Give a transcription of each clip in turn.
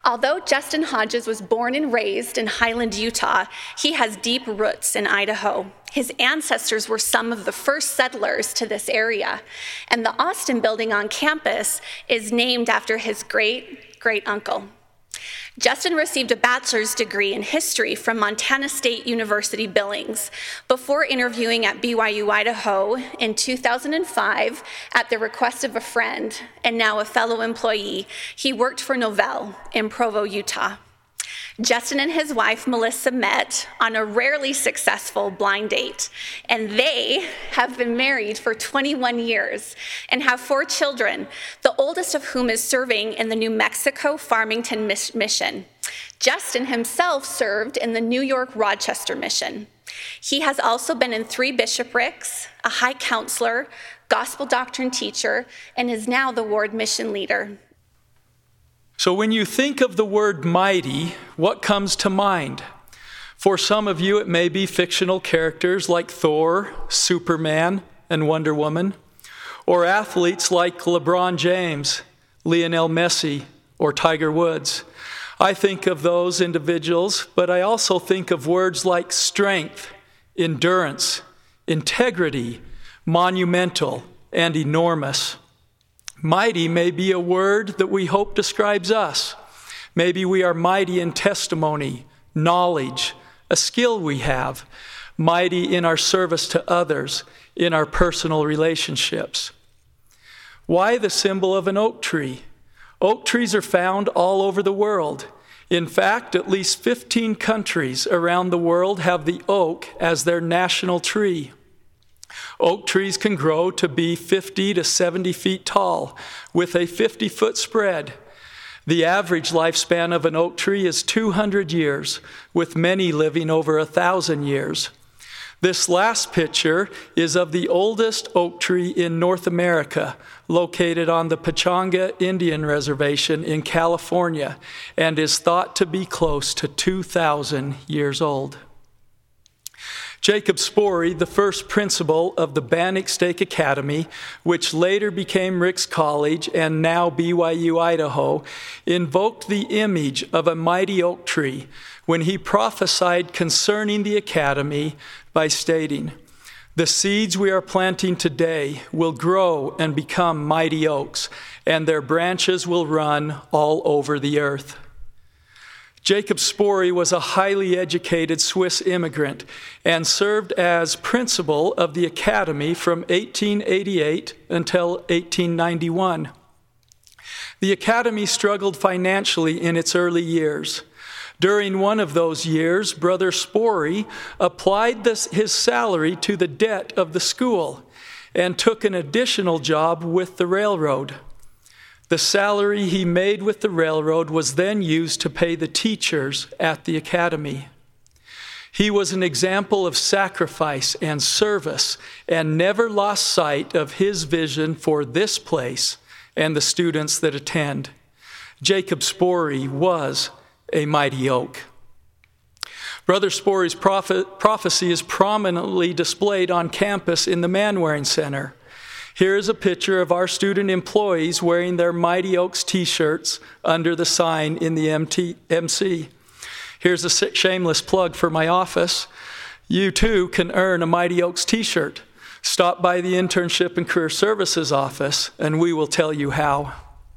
Although Justin Hodges was born and raised in Highland, Utah, he has deep roots in Idaho. His ancestors were some of the first settlers to this area, and the Austin building on campus is named after his great-great-uncle. Justin received a bachelor's degree in history from Montana State University Billings before interviewing at BYU Idaho in 2005 at the request of a friend and now a fellow employee. He worked for Novell in Provo, Utah. Justin and his wife, Melissa, met on a rarely successful blind date, and they have been married for 21 years and have 4 children, the oldest of whom is serving in the New Mexico Farmington Mission. Justin himself served in the New York Rochester Mission. He has also been in 3 bishoprics, a high counselor, gospel doctrine teacher, and is now the ward mission leader. So when you think of the word mighty, what comes to mind? For some of you, it may be fictional characters like Thor, Superman, and Wonder Woman, or athletes like LeBron James, Lionel Messi, or Tiger Woods. I think of those individuals, but I also think of words like strength, endurance, integrity, monumental, and enormous. Mighty may be a word that we hope describes us. Maybe we are mighty in testimony, knowledge, a skill we have, mighty in our service to others, in our personal relationships. Why the symbol of an oak tree? Oak trees are found all over the world. In fact, at least 15 countries around the world have the oak as their national tree. Oak trees can grow to be 50 to 70 feet tall with a 50-foot spread. The average lifespan of an oak tree is 200 years, with many living over 1,000 years. This last picture is of the oldest oak tree in North America, located on the Pechanga Indian Reservation in California, and is thought to be close to 2,000 years old. Jacob Sporey, the first principal of the Bannock Stake Academy, which later became Ricks College and now BYU Idaho, invoked the image of a mighty oak tree when he prophesied concerning the academy by stating, "The seeds we are planting today will grow and become mighty oaks, and their branches will run all over the earth." Jacob Sporey was a highly educated Swiss immigrant and served as principal of the academy from 1888 until 1891. The academy struggled financially in its early years. During one of those years, Brother Sporey applied his salary to the debt of the school and took an additional job with the railroad. The salary he made with the railroad was then used to pay the teachers at the academy. He was an example of sacrifice and service and never lost sight of his vision for this place and the students that attend. Jacob Sporey was a mighty oak. Brother Sporey's prophecy is prominently displayed on campus in the Man-Wearing Center. Here is a picture of our student employees wearing their Mighty Oaks t-shirts under the sign in the MC. Here's a shameless plug for my office. You too can earn a Mighty Oaks t-shirt. Stop by the Internship and Career Services office and we will tell you how.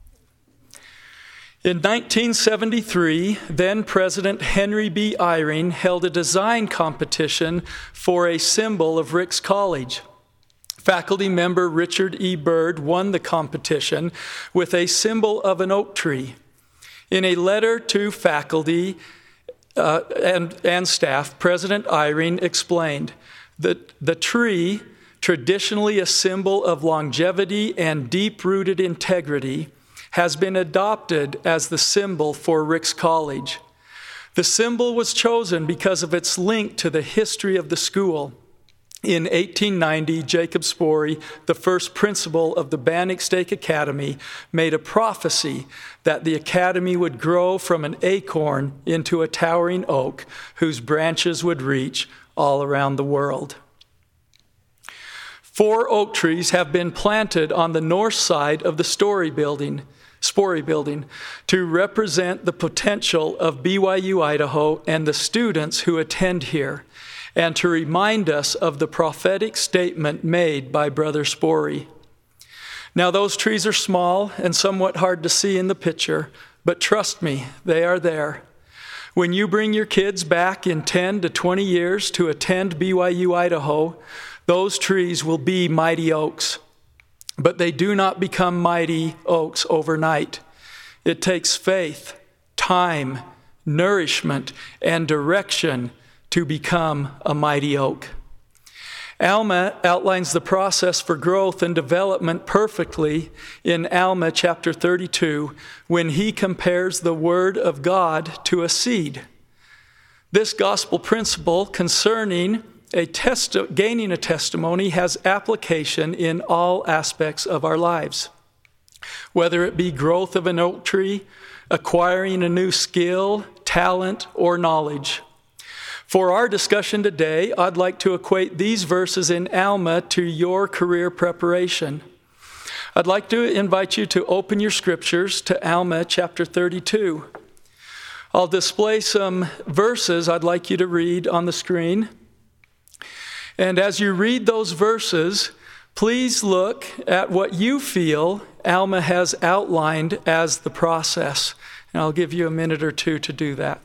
In 1973, then President Henry B. Eyring held a design competition for a symbol of Ricks College. Faculty member Richard E. Bird won the competition with a symbol of an oak tree. In a letter to faculty and staff, President Eyring explained that the tree, traditionally a symbol of longevity and deep-rooted integrity, has been adopted as the symbol for Ricks College. The symbol was chosen because of its link to the history of the school. In 1890, Jacob Sporey, the first principal of the Bannock Stake Academy, made a prophecy that the academy would grow from an acorn into a towering oak whose branches would reach all around the world. 4 oak trees have been planted on the north side of the Story building. Sporey Building, to represent the potential of BYU Idaho and the students who attend here, and to remind us of the prophetic statement made by Brother Sporey. Now, those trees are small and somewhat hard to see in the picture, but trust me, they are there. When you bring your kids back in 10 to 20 years to attend BYU Idaho, those trees will be mighty oaks. But they do not become mighty oaks overnight. It takes faith, time, nourishment, and direction to become a mighty oak. Alma outlines the process for growth and development perfectly in Alma chapter 32 when he compares the Word of God to a seed. This gospel principle concerning gaining a testimony has application in all aspects of our lives, whether it be growth of an oak tree, acquiring a new skill, talent, or knowledge. For our discussion today, I'd like to equate these verses in Alma to your career preparation. I'd like to invite you to open your scriptures to Alma chapter 32. I'll display some verses I'd like you to read on the screen. And as you read those verses, please look at what you feel Alma has outlined as the process. And I'll give you a minute or two to do that.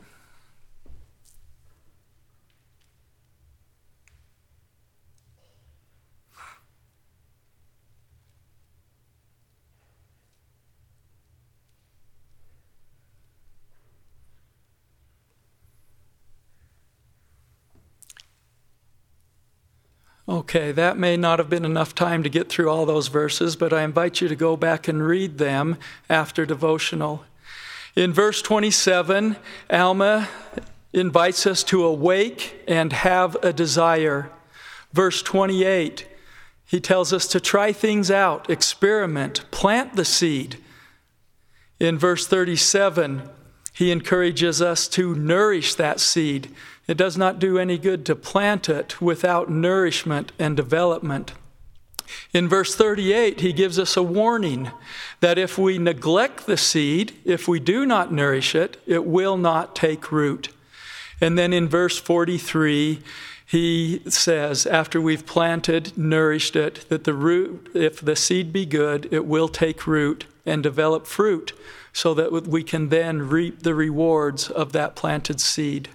Okay, that may not have been enough time to get through all those verses, but I invite you to go back and read them after devotional. In verse 27, Alma invites us to awake and have a desire. Verse 28, he tells us to try things out, experiment, plant the seed. In verse 37, he encourages us to nourish that seed. It does not do any good to plant it without nourishment and development. In verse 38, he gives us a warning that if we neglect the seed, if we do not nourish it, it will not take root. And then in verse 43, he says, after we've planted, nourished it, that the root, if the seed be good, it will take root and develop fruit so that we can then reap the rewards of that planted seed.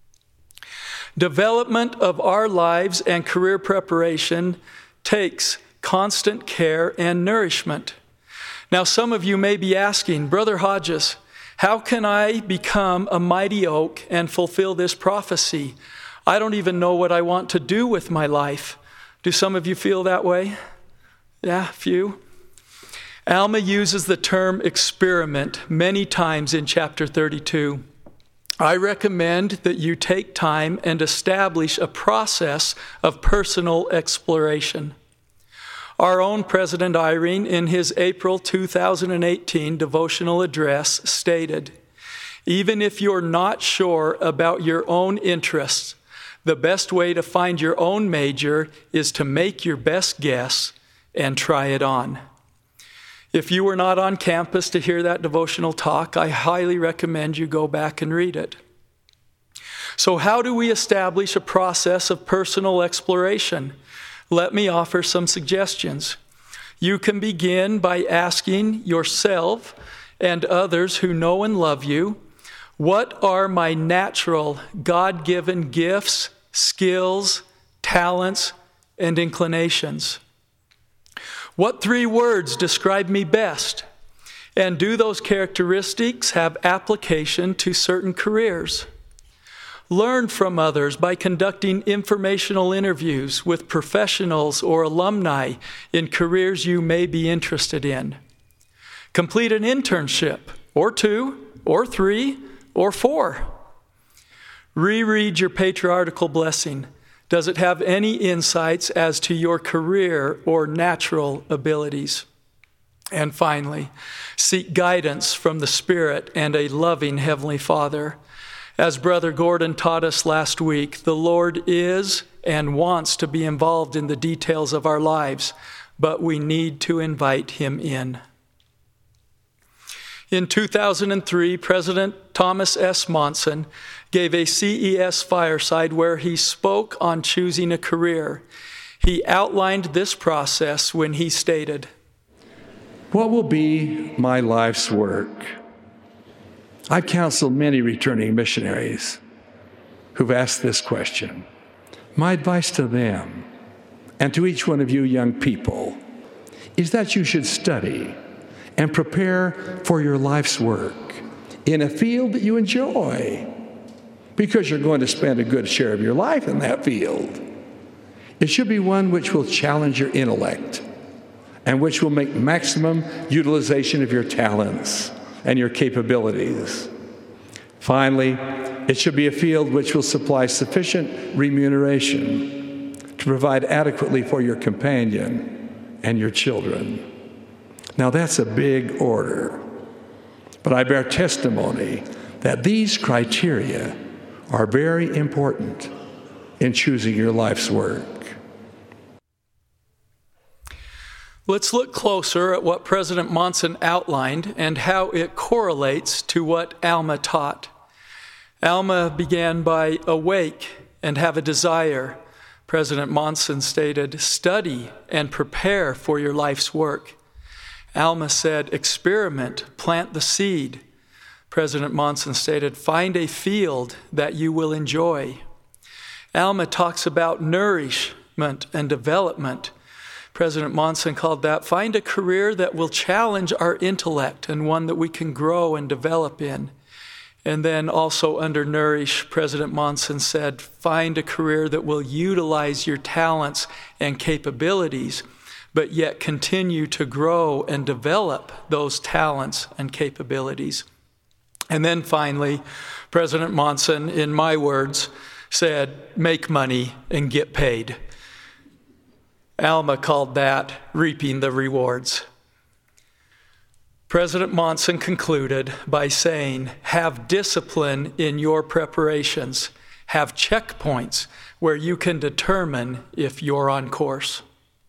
Development of our lives and career preparation takes constant care and nourishment. Now, some of you may be asking, Brother Hodges, how can I become a mighty oak and fulfill this prophecy? I don't even know what I want to do with my life. Do some of you feel that way? Yeah, a few. Alma uses the term experiment many times in chapter 32. I recommend that you take time and establish a process of personal exploration. Our own President Eyring, in his April 2018 devotional address, stated, even if you're not sure about your own interests, the best way to find your own major is to make your best guess and try it on. If you were not on campus to hear that devotional talk, I highly recommend you go back and read it. So how do we establish a process of personal exploration? Let me offer some suggestions. You can begin by asking yourself and others who know and love you, what are my natural, God-given gifts, skills, talents, and inclinations? What 3 words describe me best? And do those characteristics have application to certain careers? Learn from others by conducting informational interviews with professionals or alumni in careers you may be interested in. Complete an internship, or 2, or 3, or 4. Reread your patriarchal blessing. Does it have any insights as to your career or natural abilities? And finally, seek guidance from the Spirit and a loving Heavenly Father. As Brother Gordon taught us last week, the Lord is and wants to be involved in the details of our lives, but we need to invite Him in. In 2003, President Thomas S. Monson gave a CES fireside where he spoke on choosing a career. He outlined this process when he stated, "What will be my life's work?" I've counseled many returning missionaries who've asked this question. My advice to them, and to each one of you young people, is that you should study and prepare for your life's work in a field that you enjoy, because you're going to spend a good share of your life in that field. It should be one which will challenge your intellect and which will make maximum utilization of your talents and your capabilities. Finally, it should be a field which will supply sufficient remuneration to provide adequately for your companion and your children. Now, that's a big order, but I bear testimony that these criteria are very important in choosing your life's work. Let's look closer at what President Monson outlined and how it correlates to what Alma taught. Alma began by awake and have a desire. President Monson stated, study and prepare for your life's work. Alma said, experiment, plant the seed. President Monson stated, find a field that you will enjoy. Alma talks about nourishment and development. President Monson called that, find a career that will challenge our intellect and one that we can grow and develop in. And then also under nourish, President Monson said, find a career that will utilize your talents and capabilities, but yet continue to grow and develop those talents and capabilities. And then finally, President Monson, in my words, said, make money and get paid. Alma called that reaping the rewards. President Monson concluded by saying, have discipline in your preparations. Have checkpoints where you can determine if you're on course.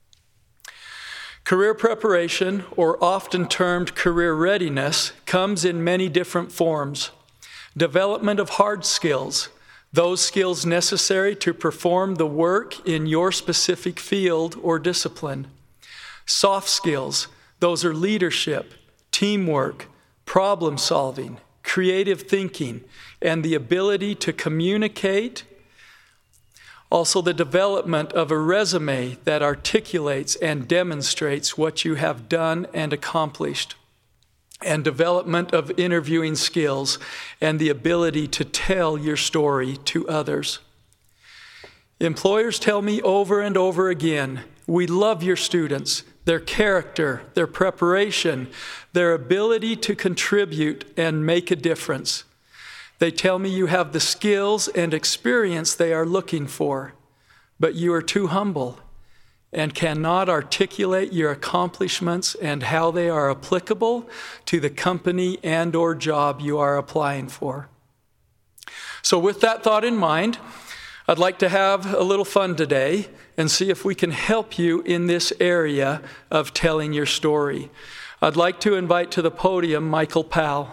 Career preparation, or often termed career readiness, comes in many different forms. Development of hard skills, those skills necessary to perform the work in your specific field or discipline. Soft skills, those are leadership, teamwork, problem solving, creative thinking, and the ability to communicate. Also, the development of a resume that articulates and demonstrates what you have done and accomplished. And development of interviewing skills and the ability to tell your story to others. Employers tell me over and over again, we love your students, their character, their preparation, their ability to contribute and make a difference. They tell me you have the skills and experience they are looking for, but you are too humble and cannot articulate your accomplishments and how they are applicable to the company and or job you are applying for. So with that thought in mind, I'd like to have a little fun today and see if we can help you in this area of telling your story. I'd like to invite to the podium Michael Powell.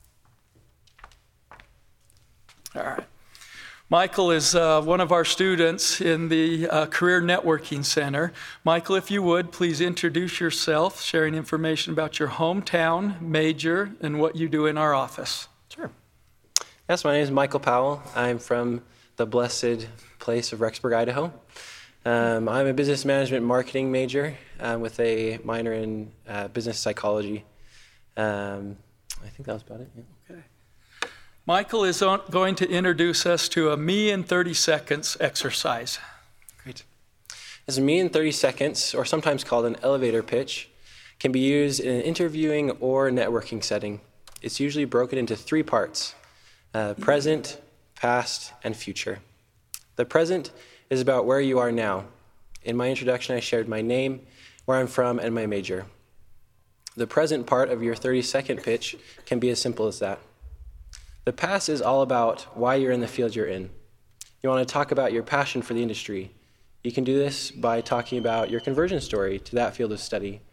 All right. Michael is one of our students in the Career Networking Center. Michael, if you would, please introduce yourself, sharing information about your hometown, major, and what you do in our office. Sure. Yes, my name is Michael Powell. I'm from the blessed place of Rexburg, Idaho. I'm a business management marketing major with a minor in business psychology. I think that was about it. Yeah. Okay. Michael is going to introduce us to a me in 30 seconds exercise. Great. As a me in 30 seconds, or sometimes called an elevator pitch, can be used in an interviewing or networking setting. It's usually broken into three parts: present, past, and future. The present is about where you are now. In my introduction, I shared my name, where I'm from, and my major. The present part of your 30-second pitch can be as simple as that. The past is all about why you're in the field you're in. You want to talk about your passion for the industry. You can do this by talking about your conversion story to that field of study,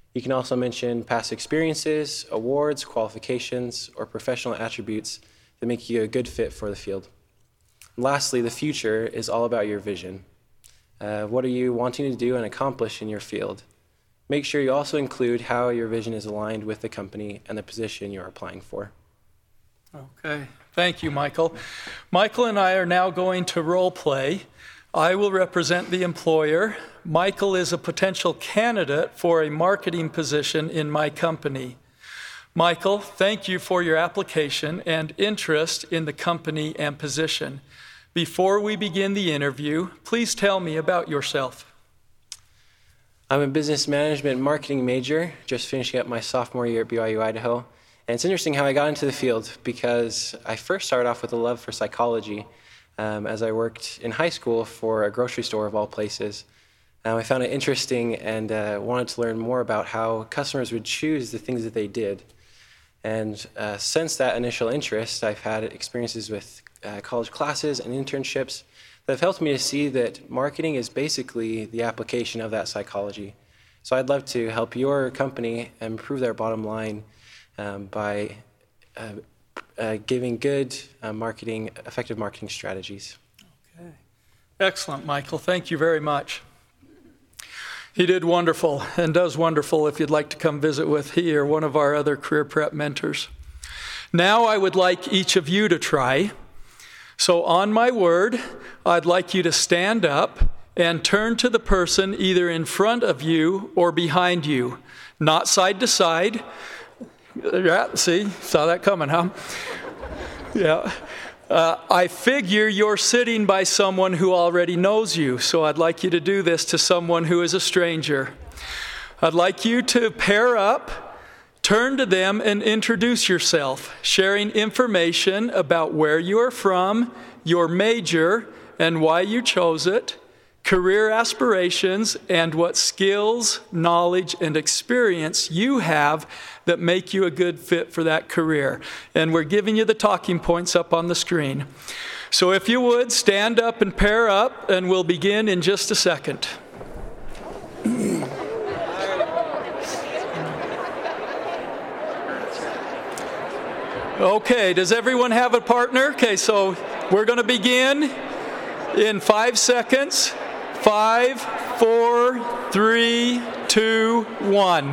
You can also mention past experiences, awards, qualifications, or professional attributes that make you a good fit for the field. Lastly, the future is all about your vision. What are you wanting to do and accomplish in your field? Make sure you also include how your vision is aligned with the company and the position you're applying for. Okay, thank you, Michael. Michael and I are now going to role play. I will represent the employer. Michael is a potential candidate for a marketing position in my company. Michael, thank you for your application and interest in the company and position. Before we begin the interview, please tell me about yourself. I'm a business management marketing major, just finishing up my sophomore year at BYU, Idaho. And it's interesting how I got into the field because I first started off with a love for psychology as I worked in high school for a grocery store of all places. I found it interesting and wanted to learn more about how customers would choose the things that they did. And since that initial interest, I've had experiences with college classes and internships that have helped me to see that marketing is basically the application of that psychology. So I'd love to help your company improve their bottom line by giving good effective marketing strategies. Okay. Excellent, Michael. Thank you very much. He did wonderful and does wonderful if you'd like to come visit with he or one of our other career prep mentors. Now I would like each of you to try. So on my word, I'd like you to stand up and turn to the person either in front of you or behind you, not side to side. Yeah, see, saw that coming, huh? Yeah. I figure you're sitting by someone who already knows you, so I'd like you to do this to someone who is a stranger. I'd like you to pair up, turn to them, and introduce yourself, sharing information about where you are from, your major, and why you chose it, career aspirations, and what skills, knowledge, and experience you have that make you a good fit for that career. And we're giving you the talking points up on the screen. So if you would, stand up and pair up, and we'll begin in just a second. Okay, does everyone have a partner? Okay, so we're going to begin in 5 seconds. 5, 4, 3, 2, 1.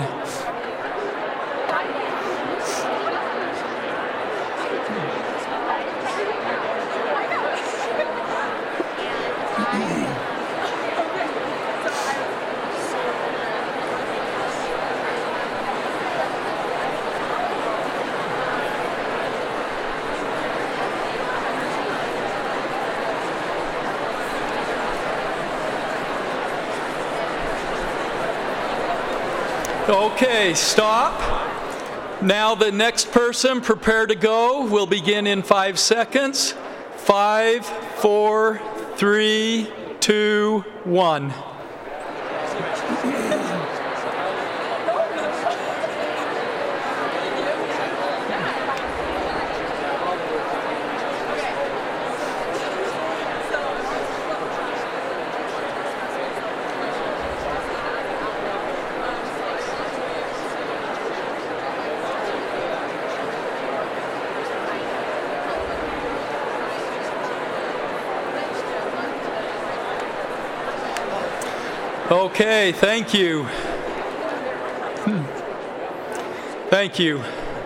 Okay, stop. Now the next person, prepare to go. We'll begin in 5 seconds. 5, 4, 3, 2, 1. Okay, thank you. Thank you.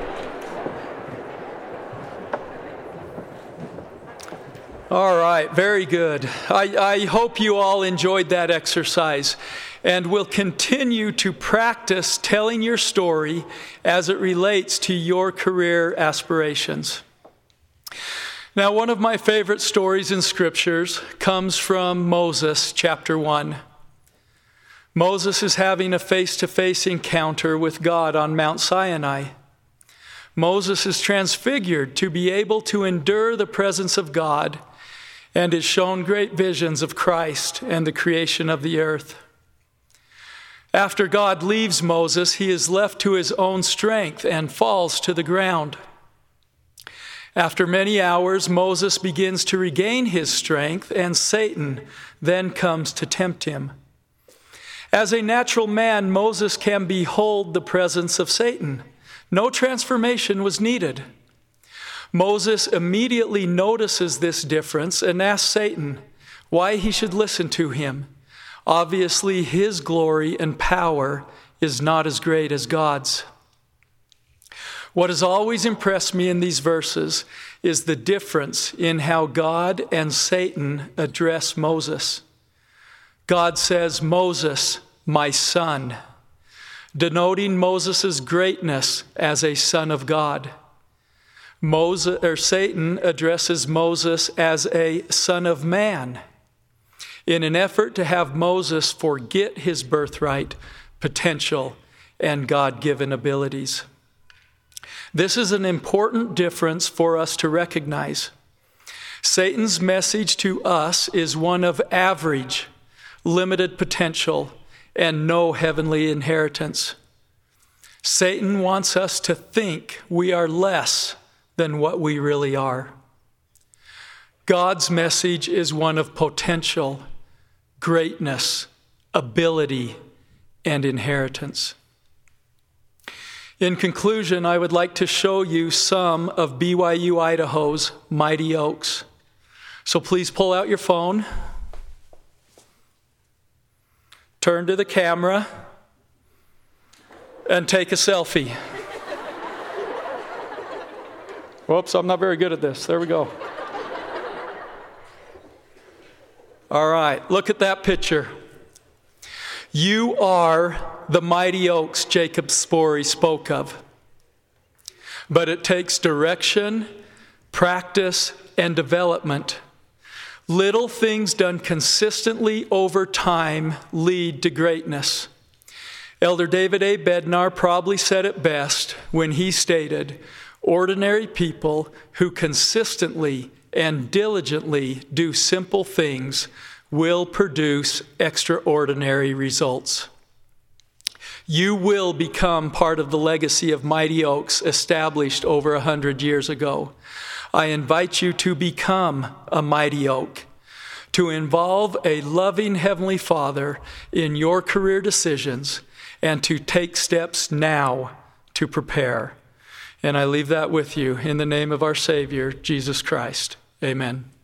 All right, very good. I hope you all enjoyed that exercise and will continue to practice telling your story as it relates to your career aspirations. Now, one of my favorite stories in scriptures comes from Moses, chapter 1. Moses is having a face-to-face encounter with God on Mount Sinai. Moses is transfigured to be able to endure the presence of God and is shown great visions of Christ and the creation of the earth. After God leaves Moses, he is left to his own strength and falls to the ground. After many hours, Moses begins to regain his strength, and Satan then comes to tempt him. As a natural man, Moses can behold the presence of Satan. No transformation was needed. Moses immediately notices this difference and asks Satan why he should listen to him. Obviously, his glory and power is not as great as God's. What has always impressed me in these verses is the difference in how God and Satan address Moses. God says, "Moses, my son," denoting Moses' greatness as a son of God. Satan addresses Moses as a son of man in an effort to have Moses forget his birthright, potential, and God-given abilities. This is an important difference for us to recognize. Satan's message to us is one of average, limited potential, and no heavenly inheritance. Satan wants us to think we are less than what we really are. God's message is one of potential, greatness, ability, and inheritance. In conclusion, I would like to show you some of BYU Idaho's mighty oaks. So please pull out your phone, turn to the camera, and take a selfie. Whoops, I'm not very good at this. There we go. All right, look at that picture. You are the mighty oaks Jacob Sporey spoke of. But it takes direction, practice, and development. Little things done consistently over time lead to greatness. Elder David A. Bednar probably said it best when he stated, "Ordinary people who consistently and diligently do simple things will produce extraordinary results." You will become part of the legacy of mighty oaks established over 100 years ago. I invite you to become a mighty oak, to involve a loving Heavenly Father in your career decisions, and to take steps now to prepare. And I leave that with you in the name of our Savior, Jesus Christ. Amen.